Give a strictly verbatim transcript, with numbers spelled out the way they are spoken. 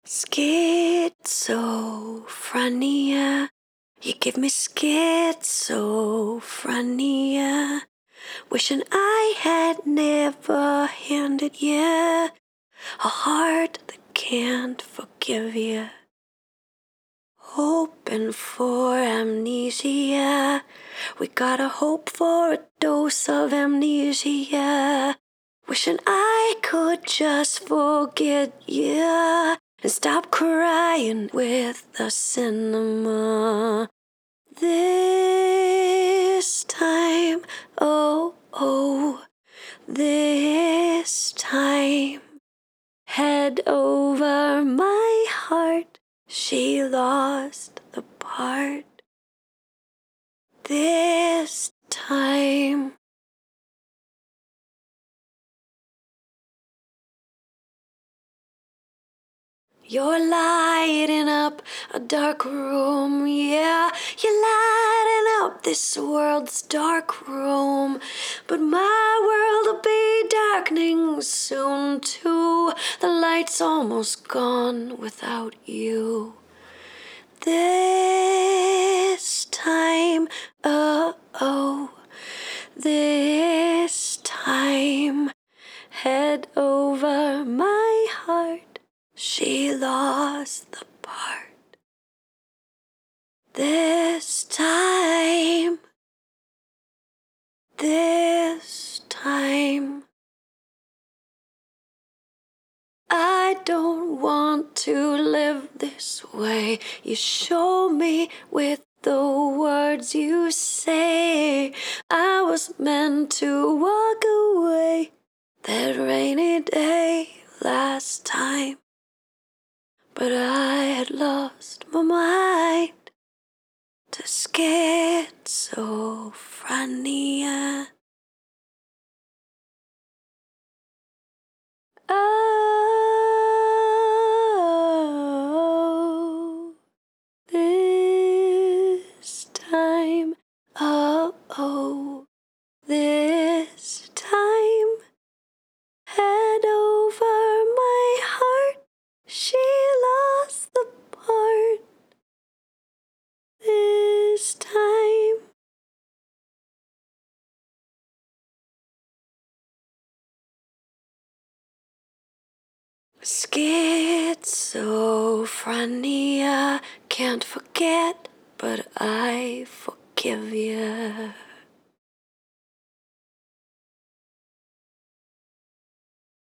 Schizophrenia, you give me schizophrenia. Wishing I had never handed you a heart that can't forgive you. Hoping for amnesia, we gotta hope for a dose of amnesia. Wishing I could just forget you and stop crying with the cinema. This time, oh, oh, this time, head over my heart, she lost the part. This time. You're lighting up a dark room, yeah. You're lighting up this world's dark room. But my world'll be darkening soon too. The light's almost gone without you. This time, oh, oh, this time, head over my heart, she lost the part. This time, this time, I don't want to live this way. You show me with the words you say. I was meant to walk away that rainy day last time. But I had lost my mind to schizophrenia. Oh, this time, oh, oh, this time, head over my heart, she lost the part. This time. Schizophrenia, can't forget, but I forgive you.